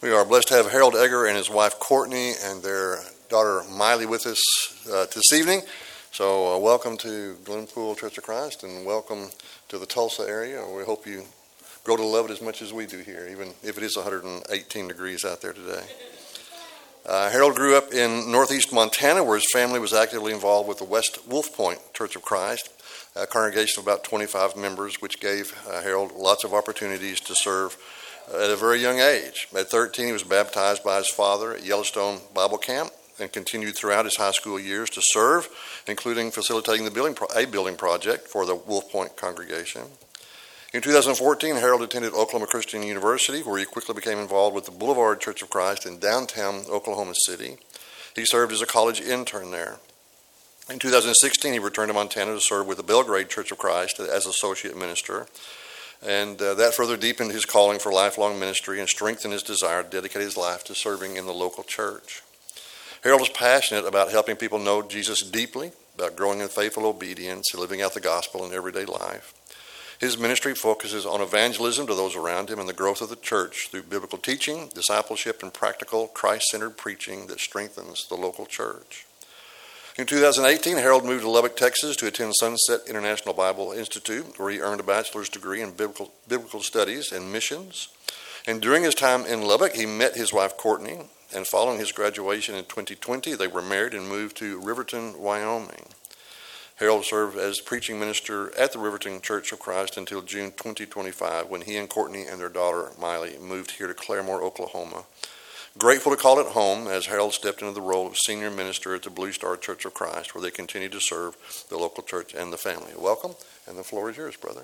We are blessed to have Harold Egger and his wife Courtney and their daughter Miley with us this evening. So welcome to Glenpool Church of Christ and welcome to the Tulsa area. We hope you grow to love it as much as we do here, even if it is 118 degrees out there today. Harold grew up in northeast Montana, where his family was actively involved with the West Wolf Point Church of Christ, a congregation of about 25 members, which gave Harold lots of opportunities to serve at a very young age. At 13, he was baptized by his father at Yellowstone Bible Camp and continued throughout his high school years to serve, including facilitating a building project for the Wolf Point congregation. In 2014, Harold attended Oklahoma Christian University, where he quickly became involved with the Boulevard Church of Christ in downtown Oklahoma City. He served as a college intern there. In 2016, he returned to Montana to serve with the Belgrade Church of Christ as associate minister. And that further deepened his calling for lifelong ministry and strengthened his desire to dedicate his life to serving in the local church. Harold is passionate about helping people know Jesus deeply, about growing in faithful obedience and living out the gospel in everyday life. His ministry focuses on evangelism to those around him and the growth of the church through biblical teaching, discipleship, and practical Christ-centered preaching that strengthens the local church. In 2018, Harold moved to Lubbock, Texas to attend Sunset International Bible Institute, where he earned a bachelor's degree in biblical studies and missions. And during his time in Lubbock, he met his wife Courtney, and following his graduation in 2020, they were married and moved to Riverton, Wyoming. Harold served as preaching minister at the Riverton Church of Christ until June 2025, when he and Courtney and their daughter Miley moved here to Claremore, Oklahoma. Grateful to call it home as Harold stepped into the role of senior minister at the Blue Star Church of Christ, where they continue to serve the local church and the family. Welcome, and the floor is yours, brother.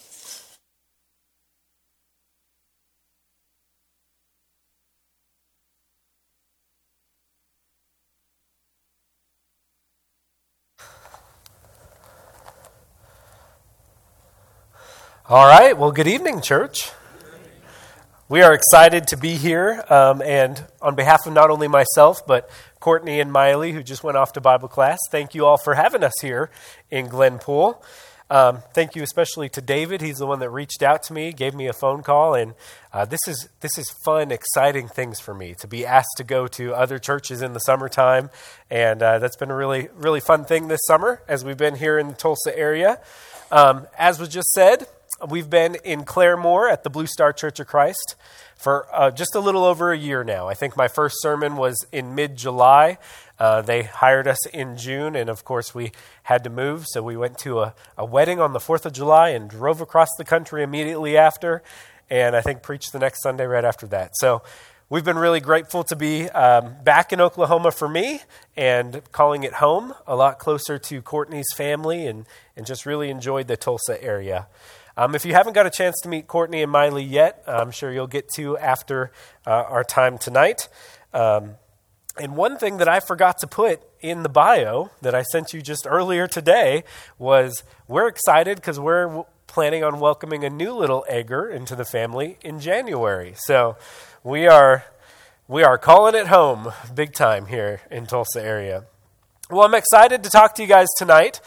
All right, well, good evening, church. We are excited to be here, and on behalf of not only myself, but Courtney and Miley, who just went off to Bible class, thank you all for having us here in Glenpool. Thank you especially to David. He's the one that reached out to me, gave me a phone call, and this is fun, exciting things for me, to be asked to go to other churches in the summertime, and that's been a really, really fun thing this summer as we've been here in the Tulsa area. As was just said, we've been in Claremore at the Blue Star Church of Christ for just a little over a year now. I think my first sermon was in mid-July. They hired us in June, and of course we had to move, so we went to a wedding on the 4th of July and drove across the country immediately after, and I think preached the next Sunday right after that. So we've been really grateful to be back in Oklahoma for me and calling it home, a lot closer to Courtney's family, and just really enjoyed the Tulsa area. If you haven't got a chance to meet Courtney and Miley yet, I'm sure you'll get to after our time tonight. And one thing that I forgot to put in the bio that I sent you just earlier today was we're excited because we're planning on welcoming a new little Egger into the family in January. So we are calling it home big time here in Tulsa area. Well, I'm excited to talk to you guys tonight.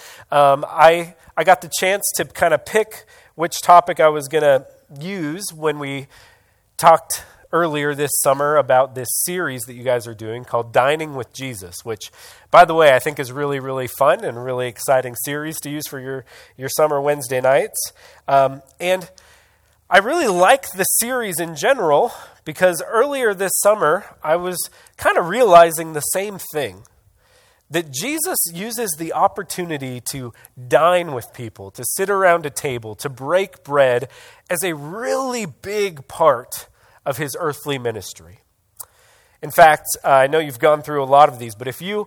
I got the chance to kind of pick which topic I was going to use when we talked earlier this summer about this series that you guys are doing called Dining with Jesus, which, by the way, I think is really, really fun and a really exciting series to use for your summer Wednesday nights. And I really like the series in general because earlier this summer, I was kind of realizing the same thing. That Jesus uses the opportunity to dine with people, to sit around a table, to break bread as a really big part of his earthly ministry. In fact, I know you've gone through a lot of these, but if you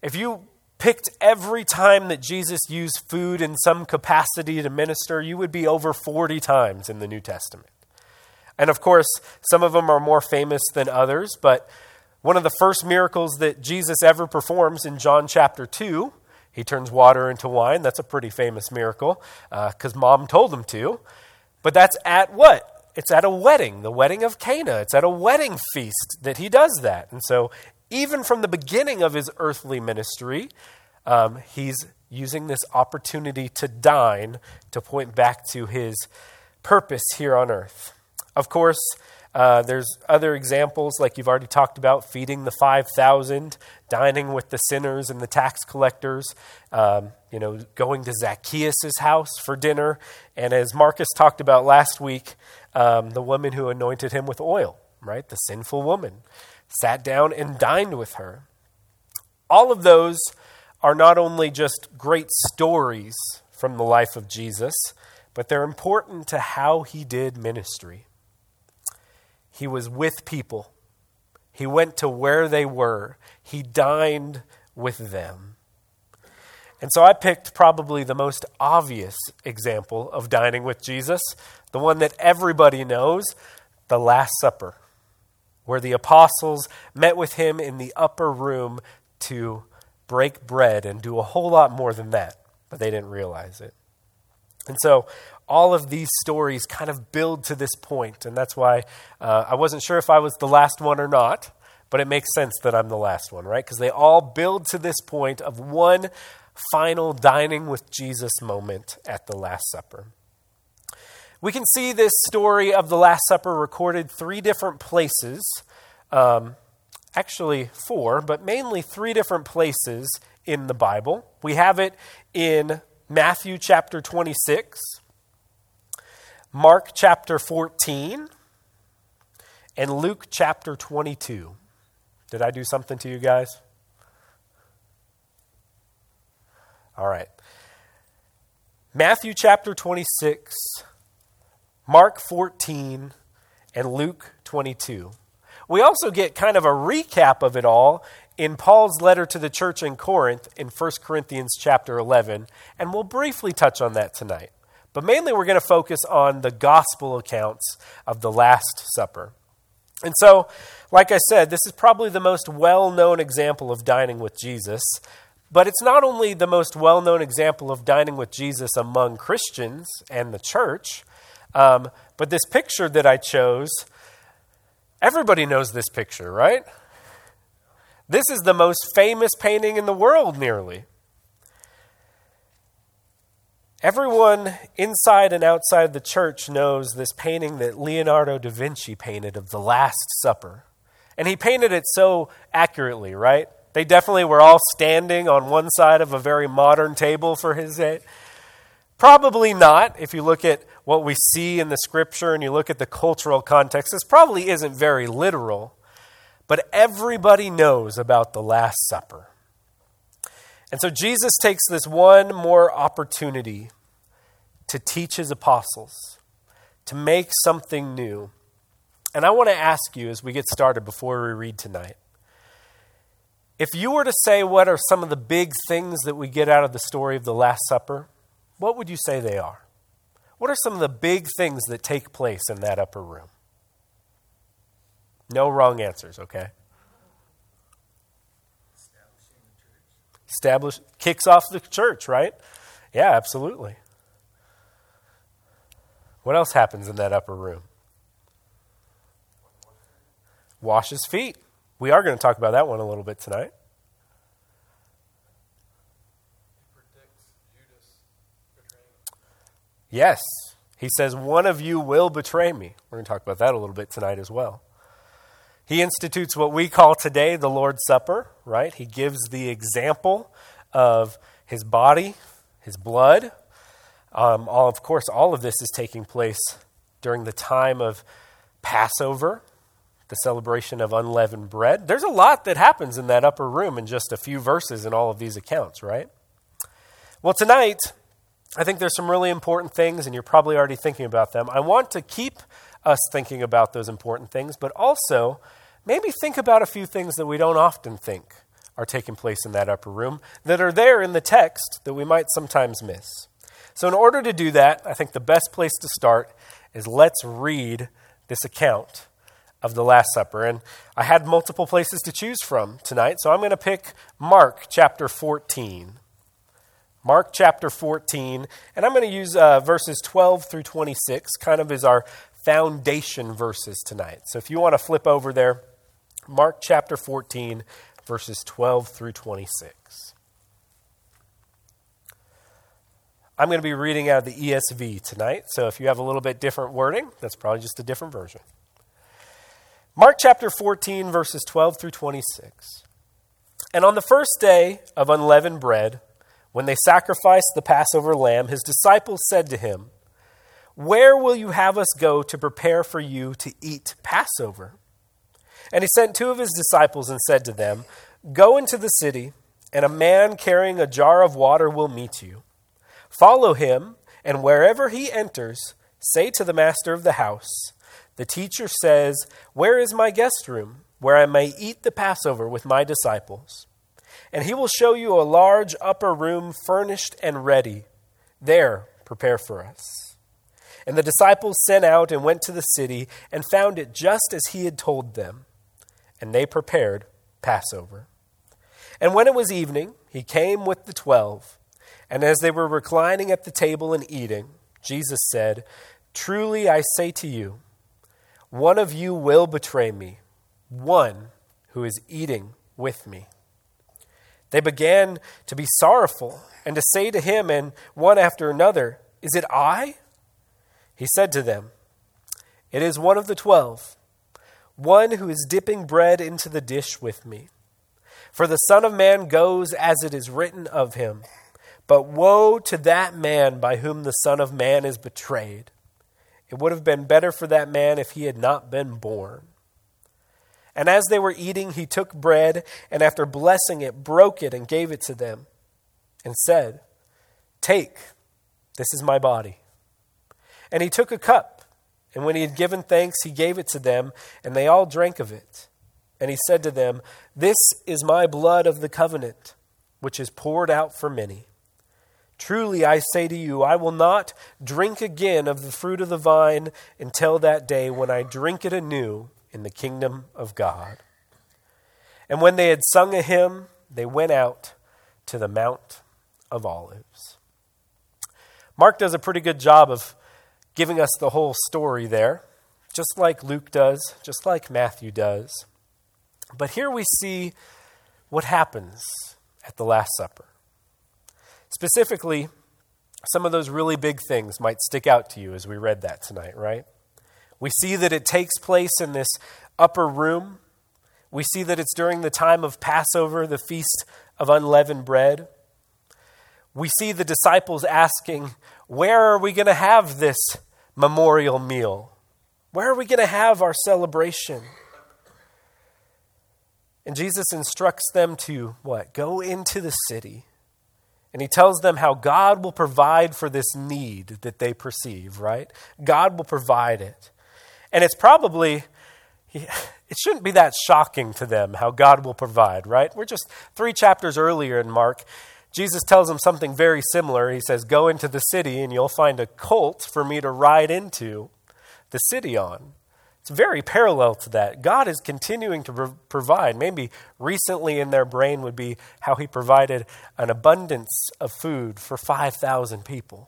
picked every time that Jesus used food in some capacity to minister, you would be over 40 times in the New Testament. And of course, some of them are more famous than others, but one of the first miracles that Jesus ever performs in John chapter 2, he turns water into wine. That's a pretty famous miracle because mom told him to. But that's at what? It's at a wedding, the wedding of Cana. It's at a wedding feast that he does that. And so even from the beginning of his earthly ministry, he's using this opportunity to dine to point back to his purpose here on earth. Of course, There's other examples, like you've already talked about, feeding the 5,000, dining with the sinners and the tax collectors, going to Zacchaeus' house for dinner. And as Marcus talked about last week, the woman who anointed him with oil, right? The sinful woman, sat down and dined with her. All of those are not only just great stories from the life of Jesus, but they're important to how he did ministry. He was with people. He went to where they were. He dined with them. And so I picked probably the most obvious example of dining with Jesus, the one that everybody knows, the Last Supper, where the apostles met with him in the upper room to break bread and do a whole lot more than that, but they didn't realize it. And so all of these stories kind of build to this point, and that's why I wasn't sure if I was the last one or not, but it makes sense that I'm the last one, right? Because they all build to this point of one final dining with Jesus moment at the Last Supper. We can see this story of the Last Supper recorded 3 different places, actually 4, but mainly 3 different places in the Bible. We have it in Matthew chapter 26, Mark chapter 14, and Luke chapter 22. Did I do something to you guys? All right. Matthew chapter 26, Mark 14, and Luke 22. We also get kind of a recap of it all in Paul's letter to the church in Corinth in 1 Corinthians chapter 11, and we'll briefly touch on that tonight. But mainly we're going to focus on the gospel accounts of the Last Supper. And so, like I said, this is probably the most well-known example of dining with Jesus, but it's not only the most well-known example of dining with Jesus among Christians and the church, but this picture that I chose, everybody knows this picture, right? This is the most famous painting in the world, nearly. Everyone inside and outside the church knows this painting that Leonardo da Vinci painted of the Last Supper. And he painted it so accurately, right? They definitely were all standing on one side of a very modern table for his day. Probably not. If you look at what we see in the scripture and you look at the cultural context, this probably isn't very literal. But everybody knows about the Last Supper. And so Jesus takes this one more opportunity to teach his apostles, to make something new. And I want to ask you as we get started before we read tonight, if you were to say what are some of the big things that we get out of the story of the Last Supper, what would you say they are? What are some of the big things that take place in that upper room? No wrong answers, okay? Kicks off the church, right? Yeah, absolutely. What else happens in that upper room? Washes feet. We are going to talk about that one a little bit tonight. He predicts Judas betraying him. Yes. He says, one of you will betray me. We're going to talk about that a little bit tonight as well. He institutes what we call today the Lord's Supper, right? He gives the example of his body, his blood. Of course, all of this is taking place during the time of Passover, the celebration of unleavened bread. There's a lot that happens in that upper room in just a few verses in all of these accounts, right? Well, tonight, I think there's some really important things, and you're probably already thinking about them. I want to keep us thinking about those important things, but also maybe think about a few things that we don't often think are taking place in that upper room that are there in the text that we might sometimes miss. So in order to do that, I think the best place to start is let's read this account of the Last Supper. And I had multiple places to choose from tonight, so I'm going to pick Mark chapter 14. Mark chapter 14, and I'm going to use verses 12 through 26, kind of as our foundation verses tonight. So if you want to flip over there, Mark chapter 14, verses 12 through 26. I'm going to be reading out of the ESV tonight, so if you have a little bit different wording, that's probably just a different version. Mark chapter 14, verses 12 through 26. And on the first day of unleavened bread, when they sacrificed the Passover lamb, his disciples said to him, "Where will you have us go to prepare for you to eat Passover?" And he sent two of his disciples and said to them, "Go into the city, and a man carrying a jar of water will meet you. Follow him, and wherever he enters, say to the master of the house, 'The teacher says, where is my guest room, where I may eat the Passover with my disciples?' And he will show you a large upper room furnished and ready. There, prepare for us." And the disciples sent out and went to the city and found it just as he had told them. And they prepared Passover. And when it was evening, he came with the 12. And as they were reclining at the table and eating, Jesus said, "Truly I say to you, one of you will betray me, one who is eating with me." They began to be sorrowful and to say to him and one after another, "Is it I?" He said to them, "It is one of the 12, one who is dipping bread into the dish with me. For the Son of Man goes as it is written of him. But woe to that man by whom the Son of Man is betrayed. It would have been better for that man if he had not been born." And as they were eating, he took bread, and after blessing it, broke it and gave it to them, and said, "Take, this is my body." And he took a cup, and when he had given thanks, he gave it to them, and they all drank of it. And he said to them, "This is my blood of the covenant, which is poured out for many. Truly I say to you, I will not drink again of the fruit of the vine until that day when I drink it anew in the kingdom of God." And when they had sung a hymn, they went out to the Mount of Olives. Mark does a pretty good job of giving us the whole story there, just like Luke does, just like Matthew does. But here we see what happens at the Last Supper. Specifically, some of those really big things might stick out to you as we read that tonight, right? We see that it takes place in this upper room. We see that it's during the time of Passover, the Feast of Unleavened Bread. We see the disciples asking, "Where are we going to have this memorial meal? Where are we going to have our celebration?" And Jesus instructs them to what? Go into the city. And he tells them how God will provide for this need that they perceive, right? God will provide it. And it's probably, it shouldn't be that shocking to them how God will provide, right? We're just 3 chapters earlier in Mark. Jesus tells them something very similar. He says, "Go into the city and you'll find a colt for me to ride into the city on." It's very parallel to that. God is continuing to provide. Maybe recently in their brain would be how he provided an abundance of food for 5,000 people.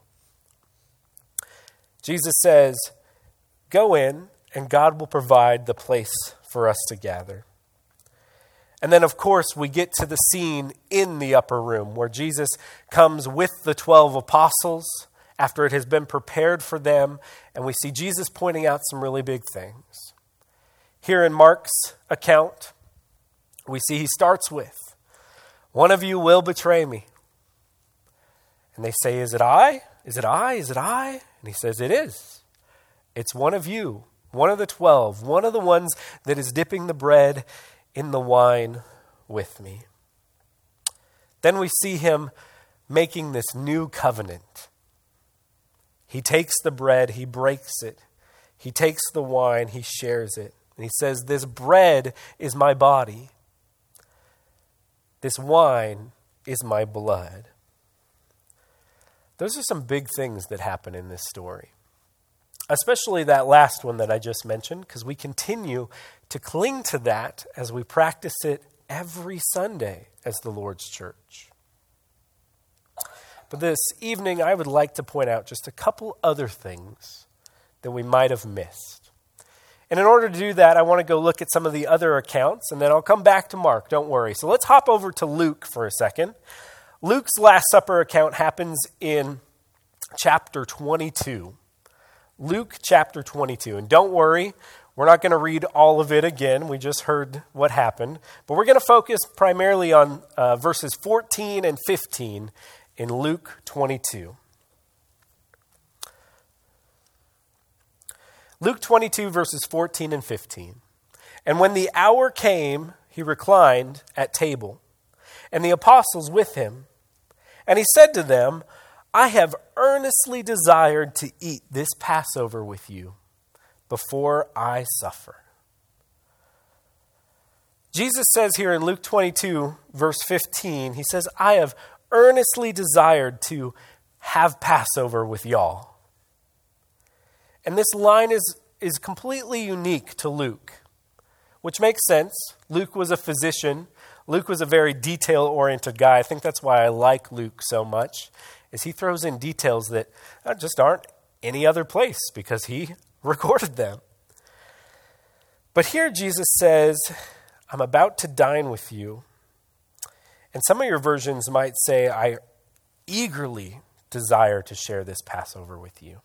Jesus says, go in and God will provide the place for us to gather. And then, of course, we get to the scene in the upper room where Jesus comes with the 12 apostles after it has been prepared for them, and we see Jesus pointing out some really big things. Here in Mark's account, we see he starts with, "One of you will betray me." And they say, "Is it I? Is it I? Is it I?" And he says, "It is. It's one of you, one of the 12, one of the ones that is dipping the bread in the wine with me." Then we see him making this new covenant. He takes the bread, he breaks it. He takes the wine, he shares it. And he says, "This bread is my body. This wine is my blood." Those are some big things that happen in this story. Especially that last one that I just mentioned, because we continue to cling to that as we practice it every Sunday as the Lord's church. But this evening, I would like to point out just a couple other things that we might have missed. And in order to do that, I want to go look at some of the other accounts, and then I'll come back to Mark, don't worry. So let's hop over to Luke for a second. Luke's Last Supper account happens in chapter 22. Luke chapter 22. And don't worry, We're not going to read all of it again. We just heard what happened. But we're going to focus primarily on verses 14 and 15 in Luke 22. Luke 22, verses 14 and 15. And when the hour came, he reclined at table, and the apostles with him. And he said to them, I have earnestly desired to eat this Passover with you before I suffer. Jesus says here in Luke 22, verse 15, he says, I have earnestly desired to have Passover with y'all. And this line is completely unique to Luke, which makes sense. Luke was a physician. Luke was a very detail-oriented guy. I think that's why I like Luke so much, is he throws in details that just aren't any other place because he recorded them. But here Jesus says, I'm about to dine with you. And some of your versions might say, I eagerly desire to share this Passover with you.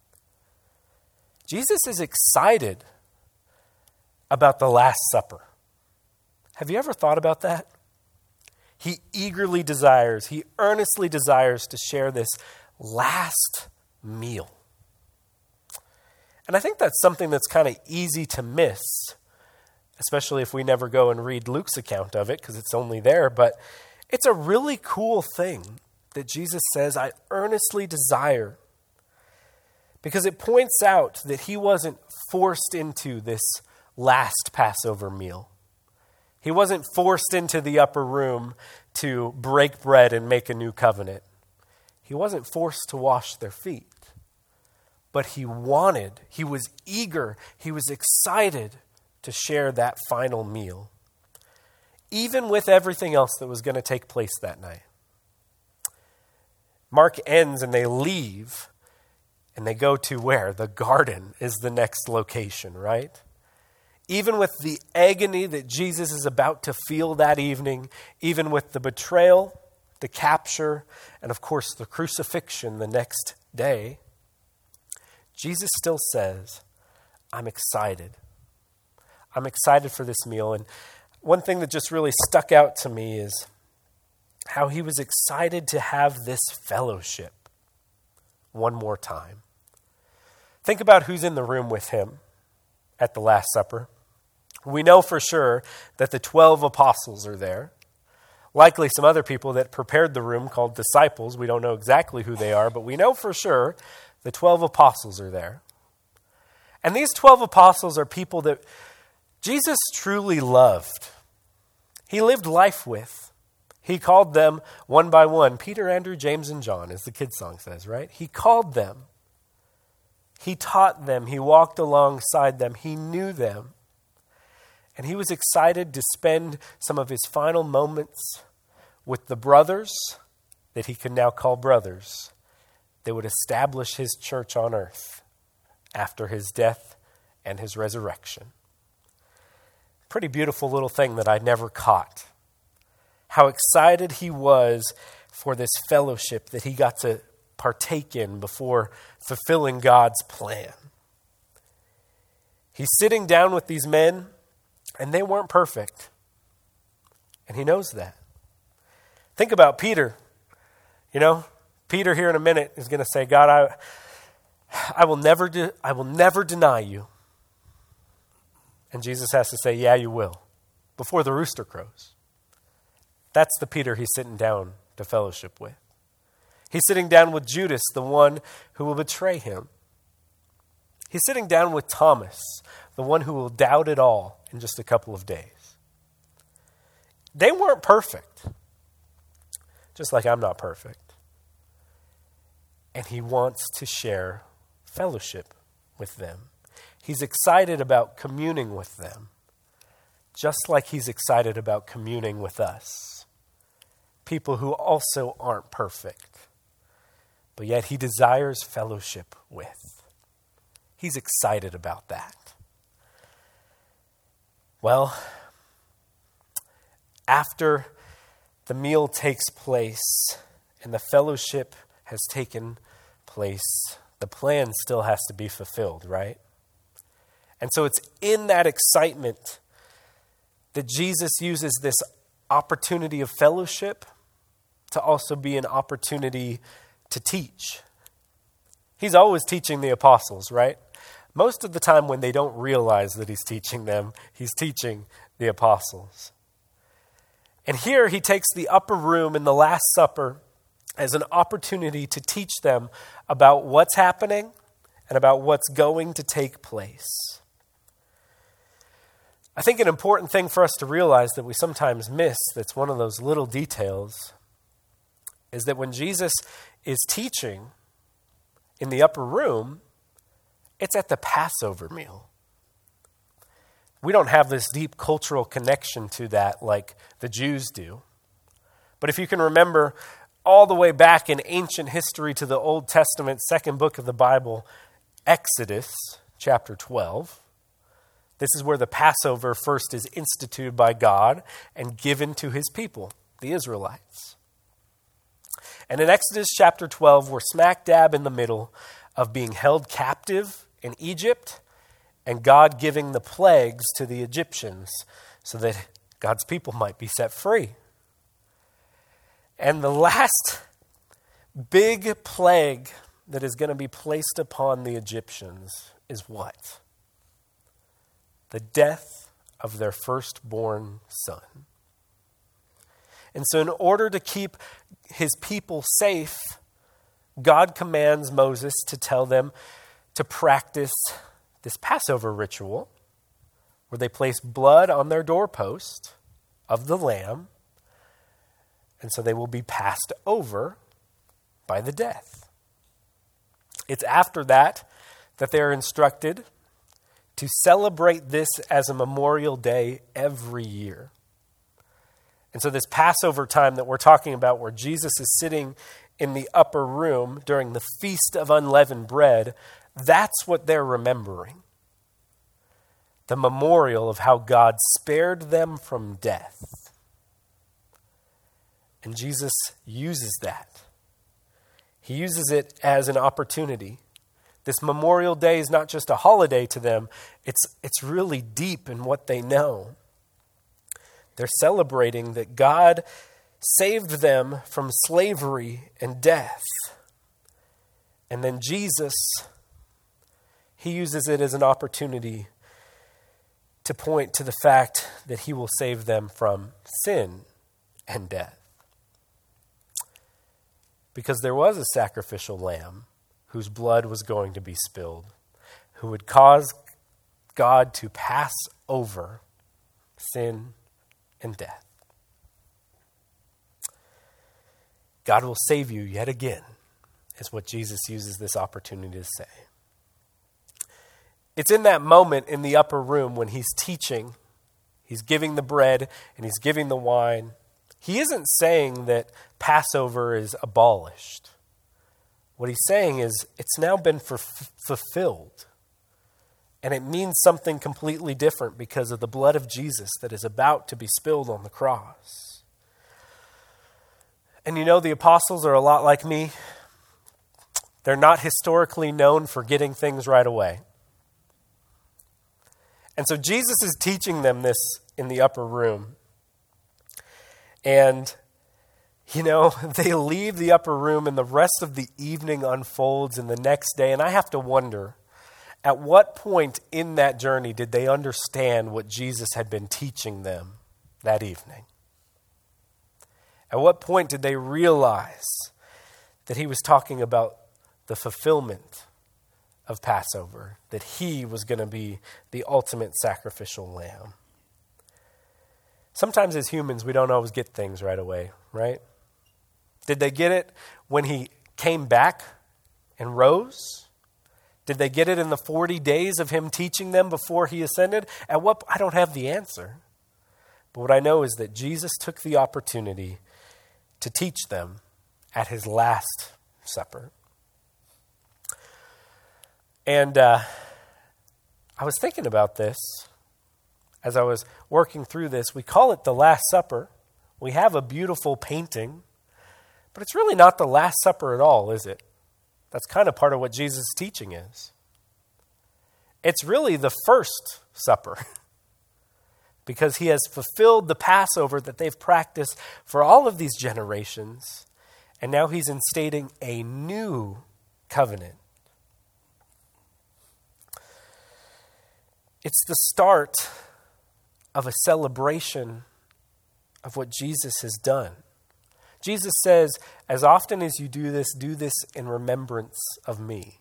Jesus is excited about the Last Supper. Have you ever thought about that? He eagerly desires, he earnestly desires to share this last meal. And I think that's something that's kind of easy to miss, especially if we never go and read Luke's account of it because it's only there. But it's a really cool thing that Jesus says, I earnestly desire, because it points out that he wasn't forced into this last Passover meal. He wasn't forced into the upper room to break bread and make a new covenant. He wasn't forced to wash their feet. But he was eager, he was excited to share that final meal, even with everything else that was going to take place that night. Mark ends and they leave, and they go to where? The garden is the next location, right? Even with the agony that Jesus is about to feel that evening, even with the betrayal, the capture, and of course the crucifixion the next day, Jesus still says, I'm excited. I'm excited for this meal. And one thing that just really stuck out to me is how he was excited to have this fellowship one more time. Think about who's in the room with him at the Last Supper. We know for sure that the 12 apostles are there. Likely some other people that prepared the room called disciples. We don't know exactly who they are, but we know for sure the 12 apostles are there. And these 12 apostles are people that Jesus truly loved. He lived life with. He called them one by one, Peter, Andrew, James, and John, as the kids' song says, right? He called them. He taught them. He walked alongside them. He knew them. And he was excited to spend some of his final moments with the brothers that he could now call brothers that would establish his church on earth after his death and his resurrection. Pretty beautiful little thing that I never caught. How excited he was for this fellowship that he got to partake in before fulfilling God's plan. He's sitting down with these men, and they weren't perfect. And he knows that. Think about Peter. Peter here in a minute is going to say, God, I will never deny you. And Jesus has to say, yeah, you will, before the rooster crows. That's the Peter he's sitting down to fellowship with. He's sitting down with Judas, the one who will betray him. He's sitting down with Thomas, the one who will doubt it all in just a couple of days. They weren't perfect, just like I'm not perfect. And he wants to share fellowship with them. He's excited about communing with them, just like he's excited about communing with us. People who also aren't perfect, but yet he desires fellowship with. He's excited about that. Well, after the meal takes place and the fellowship has taken place, the plan still has to be fulfilled, right? And so it's in that excitement that Jesus uses this opportunity of fellowship to also be an opportunity to teach. He's always teaching the apostles, right? Most of the time when they don't realize that he's teaching them, he's teaching the apostles. And here he takes the upper room in the Last Supper as an opportunity to teach them about what's happening and about what's going to take place. I think an important thing for us to realize that we sometimes miss, that's one of those little details, is that when Jesus is teaching in the upper room, it's at the Passover meal. We don't have this deep cultural connection to that like the Jews do. But if you can remember all the way back in ancient history to the Old Testament, second book of the Bible, Exodus chapter 12, this is where the Passover first is instituted by God and given to his people, the Israelites. And in Exodus chapter 12, we're smack dab in the middle of being held captive in Egypt and God giving the plagues to the Egyptians so that God's people might be set free. And the last big plague that is going to be placed upon the Egyptians is what? The death of their firstborn son. And so in order to keep his people safe, God commands Moses to tell them to practice this Passover ritual where they place blood on their doorpost of the lamb, and so they will be passed over by the death. It's after that that they're instructed to celebrate this as a memorial day every year. And so this Passover time that we're talking about, where Jesus is sitting in the upper room during the Feast of Unleavened Bread, that's what they're remembering. The memorial of how God spared them from death. And Jesus uses that. He uses it as an opportunity. This Memorial Day is not just a holiday to them, it's really deep in what they know. They're celebrating that God saved them from slavery and death. And then Jesus, he uses it as an opportunity to point to the fact that he will save them from sin and death. Because there was a sacrificial lamb whose blood was going to be spilled, who would cause God to pass over sin and death. God will save you yet again, is what Jesus uses this opportunity to say. It's in that moment in the upper room when he's teaching, he's giving the bread and he's giving the wine. He isn't saying that Passover is abolished. What he's saying is it's now been fulfilled. And it means something completely different because of the blood of Jesus that is about to be spilled on the cross. And you know, the apostles are a lot like me. They're not historically known for getting things right away. And so Jesus is teaching them this in the upper room. And, you know, they leave the upper room and the rest of the evening unfolds in the next day. And I have to wonder, at what point in that journey did they understand what Jesus had been teaching them that evening? At what point did they realize that he was talking about the fulfillment of Passover, that he was going to be the ultimate sacrificial lamb? Sometimes as humans, we don't always get things right away, right? Did they get it when he came back and rose? Did they get it in the 40 days of him teaching them before he ascended? I don't have the answer. But what I know is that Jesus took the opportunity to teach them at his Last Supper. And I was thinking about this as I was working through this. We call it the Last Supper. We have a beautiful painting, but it's really not the Last Supper at all, is it? That's kind of part of what Jesus' teaching is. It's really the first supper because he has fulfilled the Passover that they've practiced for all of these generations, and now he's instating a new covenant. It's the start of a celebration of what Jesus has done. Jesus says, as often as you do this in remembrance of me.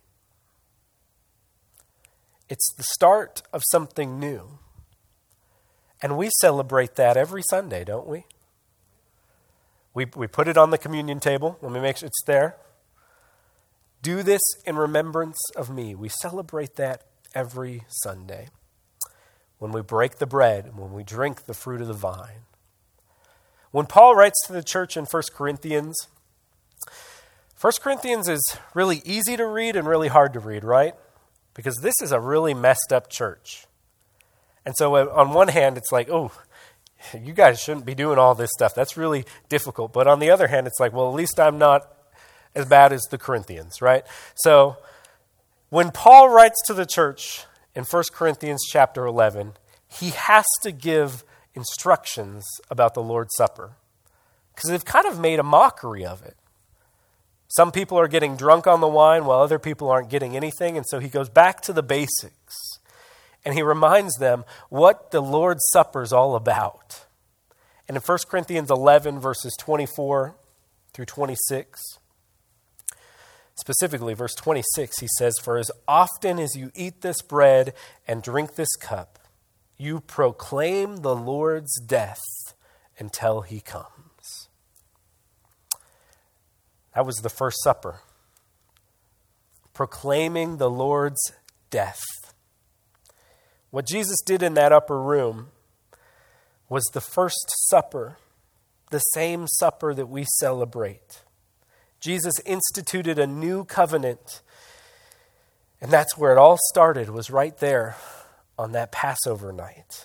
It's the start of something new. And we celebrate that every Sunday, don't we? We put it on the communion table. Let me make sure it's there. Do this in remembrance of me. We celebrate that every Sunday. When we break the bread and when we drink the fruit of the vine. When Paul writes to the church in 1 Corinthians, 1 Corinthians is really easy to read and really hard to read, right? Because this is a really messed up church. And so on one hand, it's like, oh, you guys shouldn't be doing all this stuff. That's really difficult. But on the other hand, it's like, well, at least I'm not as bad as the Corinthians, right? So when Paul writes to the church in 1 Corinthians chapter 11, he has to give instructions about the Lord's Supper because they've kind of made a mockery of it. Some people are getting drunk on the wine while other people aren't getting anything, and so he goes back to the basics and he reminds them what the Lord's Supper is all about. And in 1 Corinthians 11, verses 24 through 26, specifically verse 26, he says, "For as often as you eat this bread and drink this cup, you proclaim the Lord's death until he comes." That was the first supper. Proclaiming the Lord's death. What Jesus did in that upper room was the first supper, the same supper that we celebrate. Jesus instituted a new covenant, and that's where it all started, was right there on that Passover night.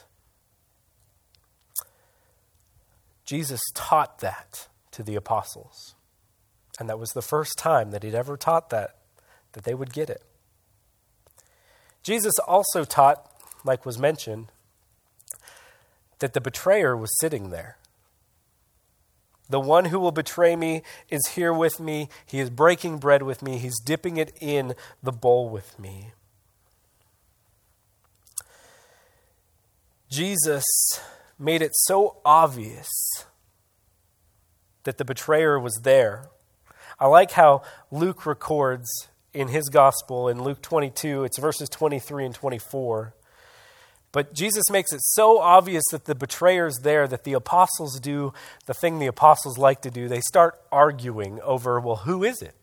Jesus taught that to the apostles. And that was the first time that he'd ever taught that they would get it. Jesus also taught, like was mentioned, that the betrayer was sitting there. The one who will betray me is here with me. He is breaking bread with me. He's dipping it in the bowl with me. Jesus made it so obvious that the betrayer was there. I like how Luke records in his gospel in Luke 22, it's verses 23 and 24. But Jesus makes it so obvious that the betrayer's there that the apostles do the thing the apostles like to do. They start arguing over, well, who is it?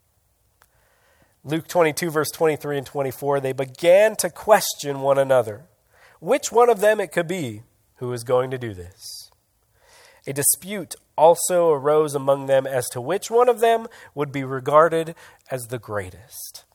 Luke 22, verse 23 and 24, they began to question one another, which one of them it could be who is going to do this. A dispute also arose among them as to which one of them would be regarded as the greatest.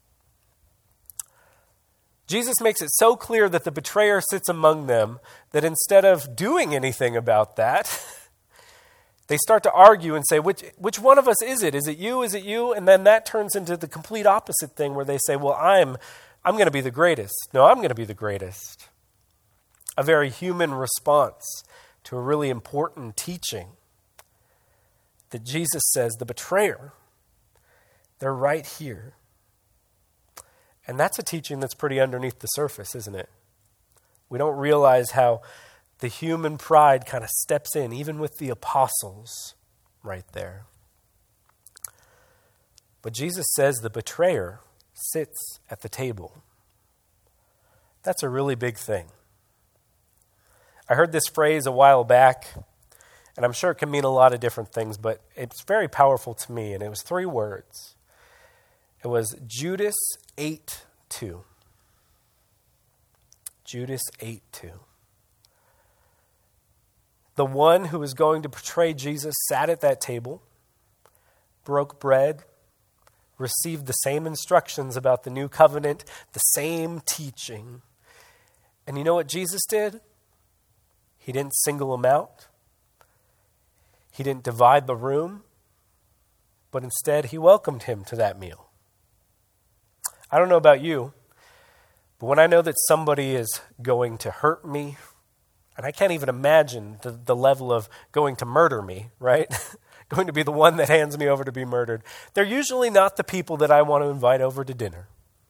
Jesus makes it so clear that the betrayer sits among them that instead of doing anything about that, they start to argue and say, which one of us is it? Is it you? Is it you? And then that turns into the complete opposite thing where they say, well, I'm going to be the greatest. No, I'm going to be the greatest. A very human response to a really important teaching that Jesus says the betrayer, they're right here. And that's a teaching that's pretty underneath the surface, isn't it? We don't realize how the human pride kind of steps in, even with the apostles right there. But Jesus says the betrayer sits at the table. That's a really big thing. I heard this phrase a while back, and I'm sure it can mean a lot of different things, but it's very powerful to me, and it was 3 words. It was Judas ate too. Judas ate too. The one who was going to betray Jesus sat at that table, broke bread, received the same instructions about the new covenant, the same teaching. And you know what Jesus did? He didn't single him out. He didn't divide the room, but instead he welcomed him to that meal. I don't know about you, But when I know that somebody is going to hurt me, and I can't even imagine the level of going to murder me, right? Going to be the one that hands me over to be murdered. They're usually not the people that I want to invite over to dinner.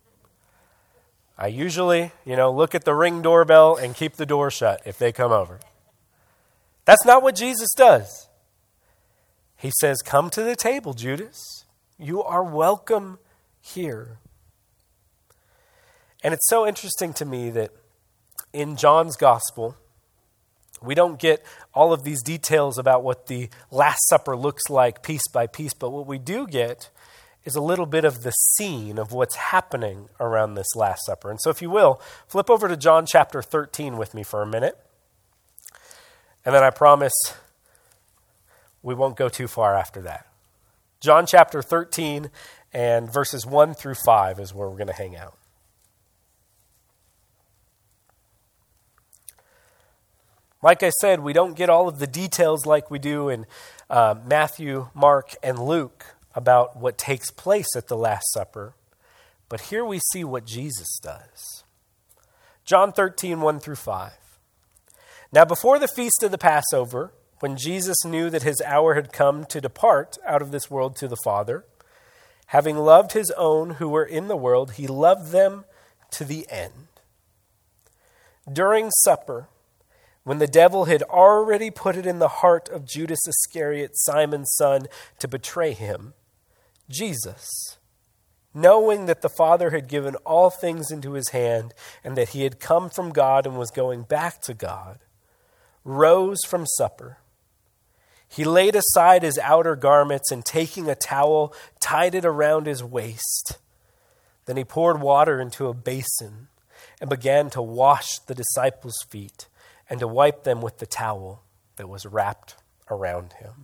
I usually, look at the Ring doorbell and keep the door shut if they come over. That's not what Jesus does. He says, come to the table, Judas. You are welcome here. And it's so interesting to me that in John's gospel, we don't get all of these details about what the Last Supper looks like piece by piece, but what we do get is a little bit of the scene of what's happening around this Last Supper. And so if you will, flip over to John chapter 13 with me for a minute. And then I promise we won't go too far after that. John chapter 13 and verses 1 through 5 is where we're going to hang out. Like I said, we don't get all of the details like we do in Matthew, Mark, and Luke about what takes place at the Last Supper. But here we see what Jesus does. John 13, 1 through 5. Now before the feast of the Passover, when Jesus knew that his hour had come to depart out of this world to the Father, having loved his own who were in the world, he loved them to the end. During supper, when the devil had already put it in the heart of Judas Iscariot, Simon's son, to betray him, Jesus, knowing that the Father had given all things into his hand and that he had come from God and was going back to God, rose from supper. He laid aside his outer garments and taking a towel, tied it around his waist. Then he poured water into a basin and began to wash the disciples' feet and to wipe them with the towel that was wrapped around him.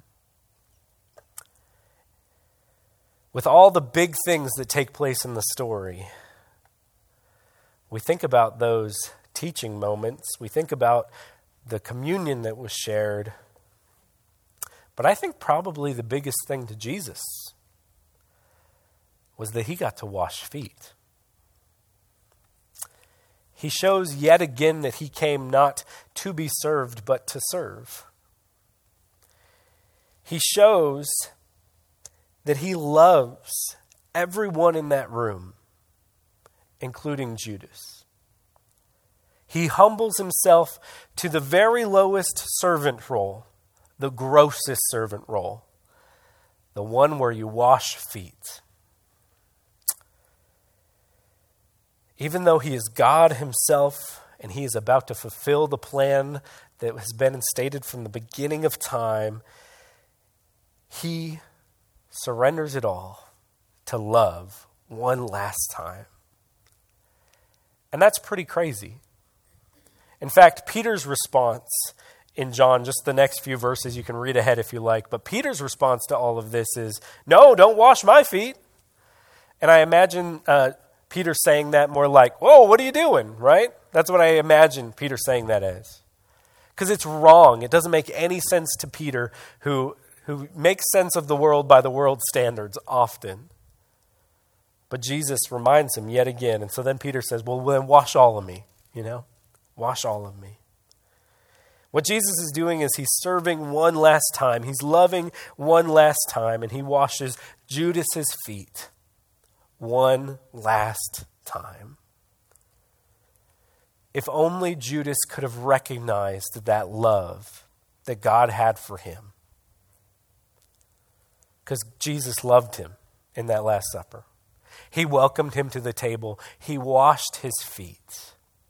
With all the big things that take place in the story, we think about those teaching moments. We think about the communion that was shared. But I think probably the biggest thing to Jesus was that he got to wash feet. He shows yet again that he came not to be served, but to serve. He shows that he loves everyone in that room, including Judas. He humbles himself to the very lowest servant role, the grossest servant role, the one where you wash feet. Even though he is God himself and he is about to fulfill the plan that has been instated from the beginning of time, he surrenders it all to love one last time. And that's pretty crazy. In fact, Peter's response in John, just the next few verses, you can read ahead if you like, but Peter's response to all of this is, no, don't wash my feet. And I imagine Peter saying that more like, whoa, what are you doing, right? That's what I imagine Peter saying that as. Because it's wrong. It doesn't make any sense to Peter, who makes sense of the world by the world's standards often. But Jesus reminds him yet again. And so then Peter says, well, then wash all of me, Wash all of me. What Jesus is doing is he's serving one last time. He's loving one last time. And he washes Judas's feet one last time. If only Judas could have recognized that love that God had for him. Because Jesus loved him in that Last Supper. He welcomed him to the table. He washed his feet.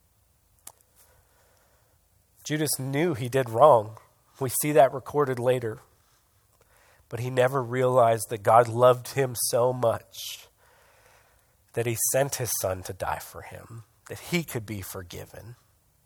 Judas knew he did wrong. We see that recorded later. But he never realized that God loved him so much that he sent his son to die for him, that he could be forgiven.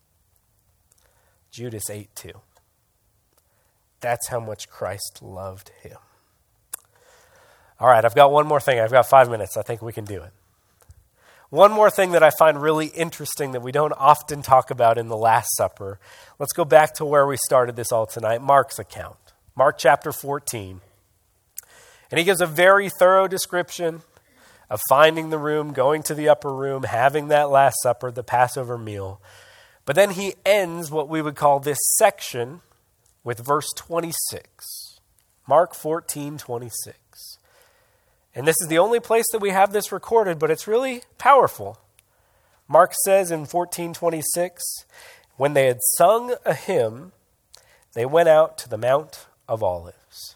Judas ate too. That's how much Christ loved him. All right, I've got one more thing. I've got 5 minutes. I think we can do it. One more thing that I find really interesting that we don't often talk about in the Last Supper. Let's go back to where we started this all tonight, Mark's account. Mark chapter 14. And he gives a very thorough description of finding the room, going to the upper room, having that Last Supper, the Passover meal. But then he ends what we would call this section with verse 26. Mark 14:26. And this is the only place that we have this recorded, but it's really powerful. Mark says in 14:26, when they had sung a hymn, they went out to the Mount of Olives.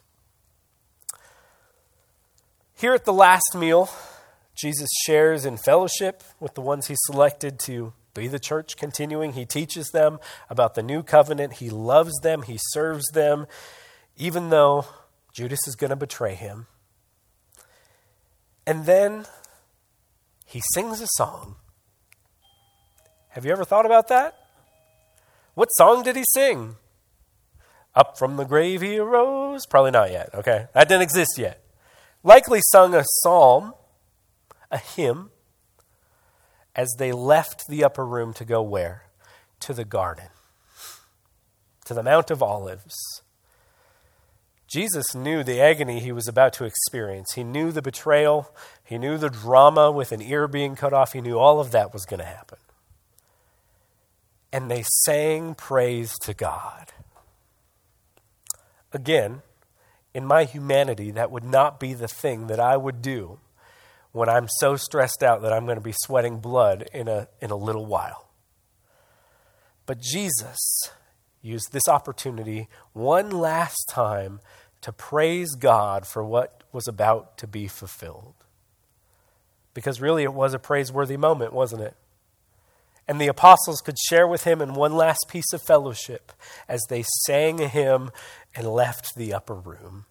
Here at the last meal, Jesus shares in fellowship with the ones he selected to be the church continuing. He teaches them about the new covenant. He loves them. He serves them, even though Judas is going to betray him. And then he sings a song. Have you ever thought about that? What song did he sing? Up from the grave he arose? Probably not yet, okay? That didn't exist yet. Likely sung a psalm, a hymn, as they left the upper room to go where? To the garden, to the Mount of Olives. Jesus knew the agony he was about to experience. He knew the betrayal. He knew the drama with an ear being cut off. He knew all of that was going to happen. And they sang praise to God. Again, in my humanity, that would not be the thing that I would do when I'm so stressed out that I'm going to be sweating blood in a little while. But Jesus used this opportunity one last time to praise God for what was about to be fulfilled. Because really it was a praiseworthy moment, wasn't it? And the apostles could share with him in one last piece of fellowship as they sang a hymn and left the upper room.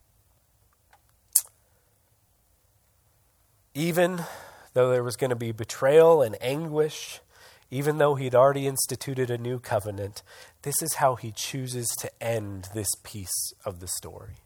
Even though there was going to be betrayal and anguish, even though he'd already instituted a new covenant, this is how he chooses to end this piece of the story.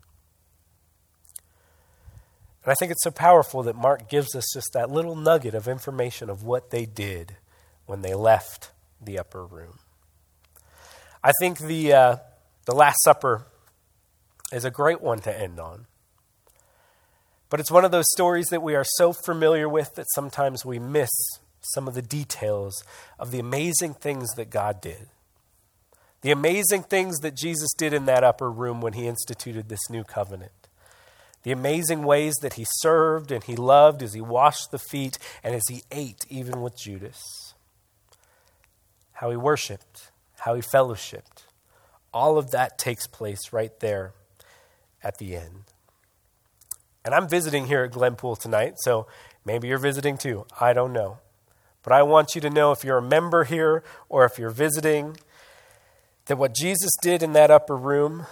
And I think it's so powerful that Mark gives us just that little nugget of information of what they did when they left the upper room. I think the Last Supper is a great one to end on. But it's one of those stories that we are so familiar with that sometimes we miss some of the details of the amazing things that God did. The amazing things that Jesus did in that upper room when he instituted this new covenant. The amazing ways that he served and he loved as he washed the feet and as he ate even with Judas. How he worshiped, how he fellowshiped. All of that takes place right there at the end. And I'm visiting here at Glenpool tonight, so maybe you're visiting too. I don't know. But I want you to know, if you're a member here or if you're visiting, that what Jesus did in that upper room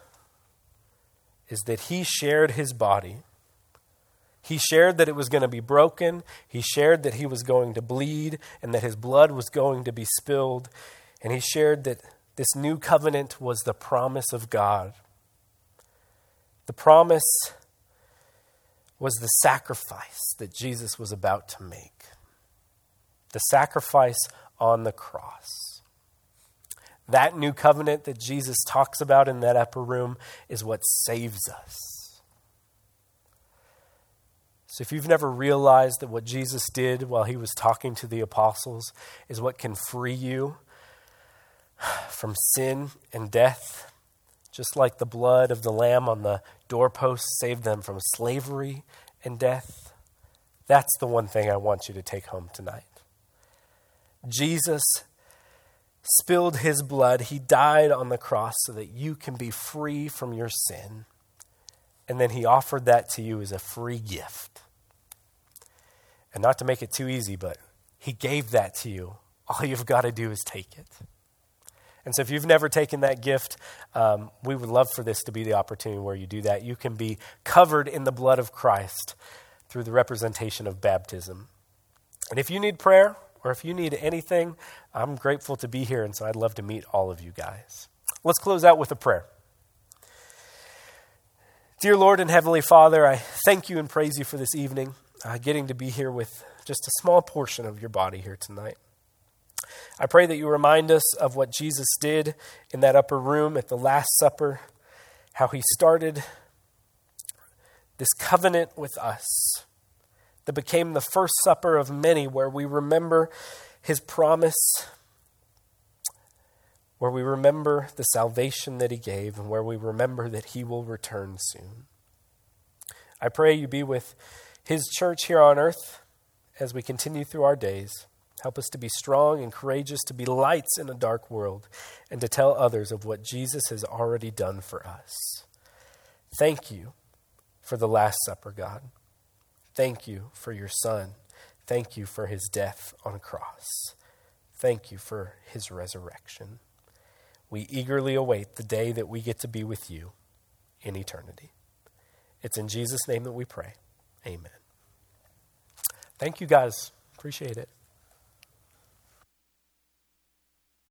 is that he shared his body. He shared that it was going to be broken. He shared that he was going to bleed and that his blood was going to be spilled. And he shared that this new covenant was the promise of God. The promise was the sacrifice that Jesus was about to make. The sacrifice on the cross. That new covenant that Jesus talks about in that upper room is what saves us. So if you've never realized that what Jesus did while he was talking to the apostles is what can free you from sin and death, just like the blood of the lamb on the doorpost saved them from slavery and death, that's the one thing I want you to take home tonight. Jesus spilled his blood. He died on the cross so that you can be free from your sin. And then he offered that to you as a free gift. And not to make it too easy, but he gave that to you. All you've got to do is take it. And so if you've never taken that gift, we would love for this to be the opportunity where you do that. You can be covered in the blood of Christ through the representation of baptism. And if you need prayer, or if you need anything, I'm grateful to be here, and so I'd love to meet all of you guys. Let's close out with a prayer. Dear Lord and Heavenly Father, I thank you and praise you for this evening, getting to be here with just a small portion of your body here tonight. I pray that you remind us of what Jesus did in that upper room at the Last Supper, how he started this covenant with us, that became the first supper of many, where we remember his promise, where we remember the salvation that he gave, and where we remember that he will return soon. I pray you be with his church here on earth as we continue through our days. Help us to be strong and courageous, to be lights in a dark world, and to tell others of what Jesus has already done for us. Thank you for the Last Supper, God. Thank you for your Son. Thank you for his death on a cross. Thank you for his resurrection. We eagerly await the day that we get to be with you in eternity. It's in Jesus' name that we pray. Amen. Thank you, guys. Appreciate it.